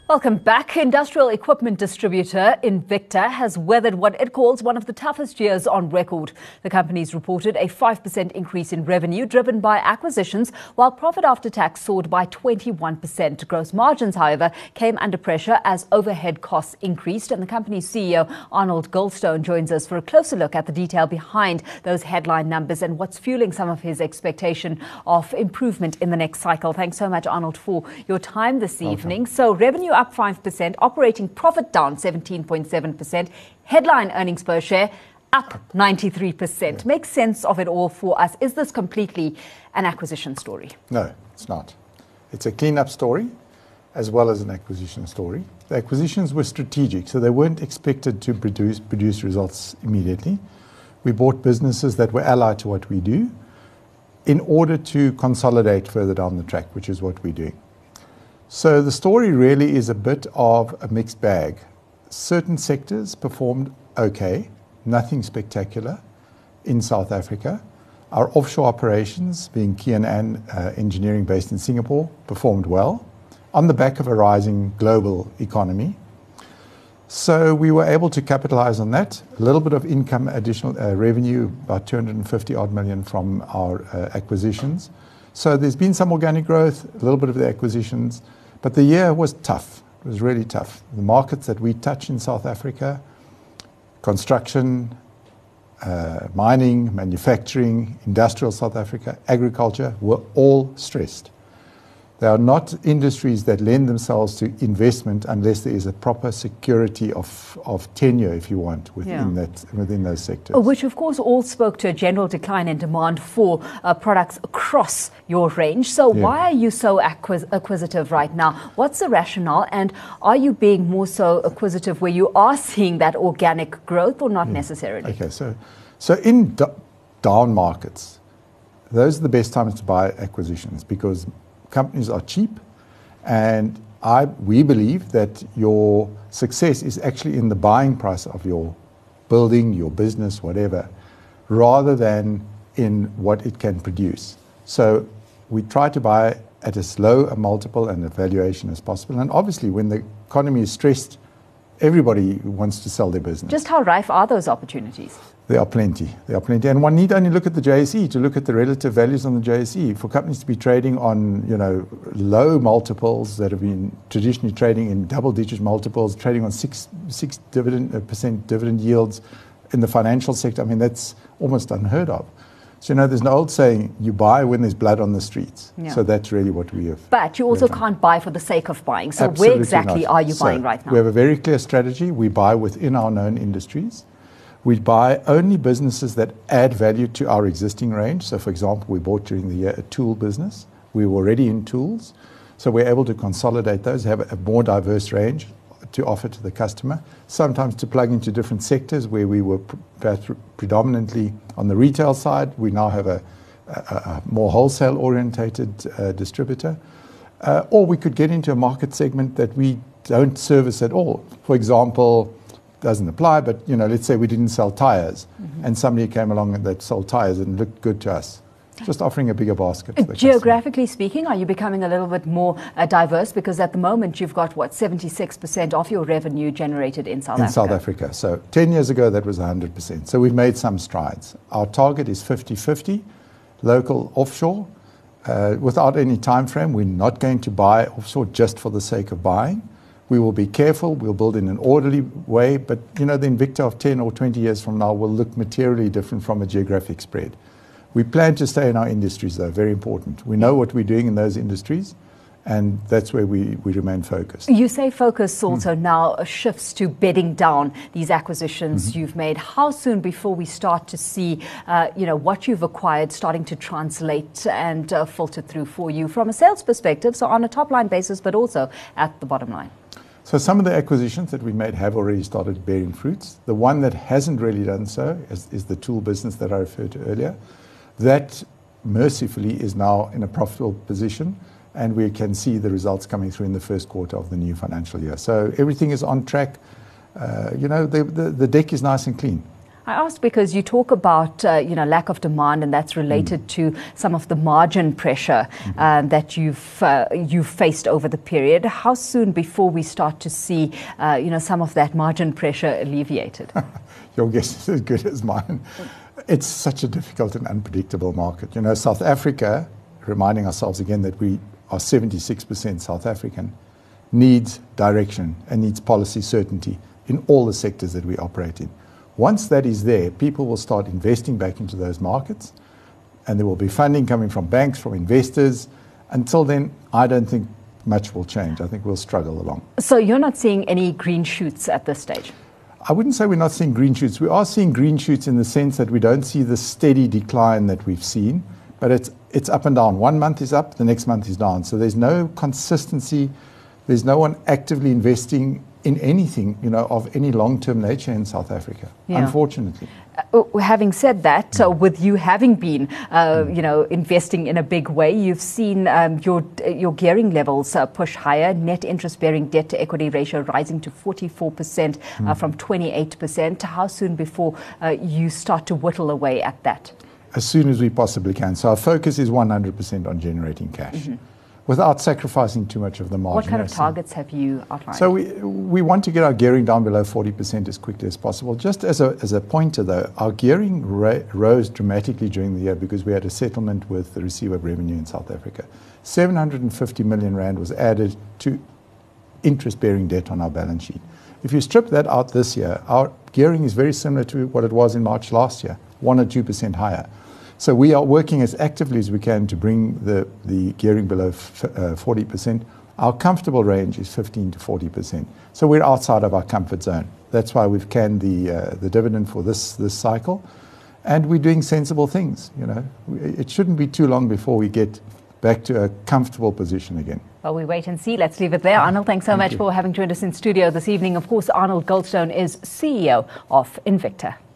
Welcome back. Industrial equipment distributor Invicta has weathered what it calls one of the toughest years on record. The company's reported a 5% increase in revenue driven by acquisitions, while profit after tax soared by 21%. Gross margins, however, came under pressure as overhead costs increased. And the company's CEO, Arnold Goldstone, joins us for a closer look at the detail behind those headline numbers and what's fueling some of his expectation of improvement in the next cycle. Thanks so much, Arnold, for your time this evening. So revenue up 5%, operating profit down 17.7%, headline earnings per share up 93%. Yeah. Make sense of it all for us. Is this completely an acquisition story? No, it's not. It's a clean-up story as well as an acquisition story. The acquisitions were strategic, so they weren't expected to produce results immediately. We bought businesses that were allied to what we do in order to consolidate further down the track, which is what we're doing. So the story really is a bit of a mixed bag. Certain sectors performed okay, nothing spectacular in South Africa. Our offshore operations, being Kian Engineering based in Singapore, performed well on the back of a rising global economy. So we were able to capitalize on that. A little bit of income, additional revenue, about 250 odd million from our acquisitions. So there's been some organic growth, a little bit of the acquisitions, but the year was tough. It was really tough. The markets that we touch in South Africa, construction, mining, manufacturing, industrial South Africa, agriculture, were all stressed. They are not industries that lend themselves to investment unless there is a proper security of tenure, if you want, within those sectors. Which, of course, all spoke to a general decline in demand for products across your range. So why are you so acquisitive right now? What's the rationale? And are you being more so acquisitive where you are seeing that organic growth or not necessarily? Okay, so in down markets, those are the best times to buy acquisitions because companies are cheap, and we believe that your success is actually in the buying price of your building, your business, whatever, rather than in what it can produce. So we try to buy at as low a multiple and a valuation as possible. And obviously, when the economy is stressed, everybody wants to sell their business. Just how rife are those opportunities? There are plenty. And one need only look at the JSE to look at the relative values on the JSE. For companies to be trading on, low multiples that have been traditionally trading in double-digit multiples, trading on 6% dividend yields in the financial sector, I mean, that's almost unheard of. So, there's an old saying, you buy when there's blood on the streets. Yeah. So that's really what we have. But you also can't buy for the sake of buying. So Absolutely where exactly are you buying right now? We have a very clear strategy. We buy within our known industries. We buy only businesses that add value to our existing range. So, for example, we bought during the year a tool business. We were already in tools. So we're able to consolidate those, have a more diverse range to offer to the customer, sometimes to plug into different sectors where we were predominantly on the retail side. We now have a more wholesale-orientated distributor. Or we could get into a market segment that we don't service at all. For example, doesn't apply, but let's say we didn't sell tires, and somebody came along that sold tires and looked good to us. Just offering a bigger basket. Geographically speaking, are you becoming a little bit more diverse? Because at the moment you've got, 76% of your revenue generated in South Africa? In South Africa. So 10 years ago, that was 100%. So we've made some strides. Our target is 50-50, local, offshore. Without any time frame, we're not going to buy offshore just for the sake of buying. We will be careful. We'll build in an orderly way. But, the Invicta of 10 or 20 years from now will look materially different from a geographic spread. We plan to stay in our industries, though, very important. We know what we're doing in those industries, and that's where we remain focused. You say focus also now shifts to bedding down these acquisitions you've made. How soon before we start to see, what you've acquired starting to translate and filter through for you from a sales perspective, so on a top-line basis, but also at the bottom line? So some of the acquisitions that we made have already started bearing fruits. The one that hasn't really done so is the tool business that I referred to earlier. That, mercifully, is now in a profitable position, and we can see the results coming through in the first quarter of the new financial year. So everything is on track. The deck is nice and clean. I asked because you talk about lack of demand, and that's related to some of the margin pressure that you've faced over the period. How soon before we start to see some of that margin pressure alleviated? Your guess is as good as mine. It's such a difficult and unpredictable market. South Africa, reminding ourselves again that we are 76% South African, needs direction and needs policy certainty in all the sectors that we operate in. Once that is there, people will start investing back into those markets, and there will be funding coming from banks, from investors. Until then, I don't think much will change. I think we'll struggle along. So you're not seeing any green shoots at this stage? I wouldn't say we're not seeing green shoots. We are seeing green shoots in the sense that we don't see the steady decline that we've seen, but it's up and down. 1 month is up, the next month is down. So there's no consistency. There's no one actively investing in anything, of any long-term nature in South Africa, unfortunately. Having said that, with you having been, investing in a big way, you've seen your gearing levels push higher, net interest-bearing debt-to-equity ratio rising to 44% from 28%. How soon before you start to whittle away at that? As soon as we possibly can. So our focus is 100% on generating cash. Without sacrificing too much of the margin. What kind of targets have you outlined? So we want to get our gearing down below 40% as quickly as possible. Just as a pointer though, our gearing rose dramatically during the year because we had a settlement with the receiver of revenue in South Africa. 750 million rand was added to interest-bearing debt on our balance sheet. If you strip that out this year, our gearing is very similar to what it was in March last year, 1 or 2% higher. So we are working as actively as we can to bring the gearing below 40%. Our comfortable range is 15 to 40%. So we're outside of our comfort zone. That's why we've canned the dividend for this cycle. And we're doing sensible things. It shouldn't be too long before we get back to a comfortable position again. Well, we wait and see. Let's leave it there. Arnold, thanks so much for having joined us in studio this evening. Of course, Arnold Goldstone is CEO of Invicta.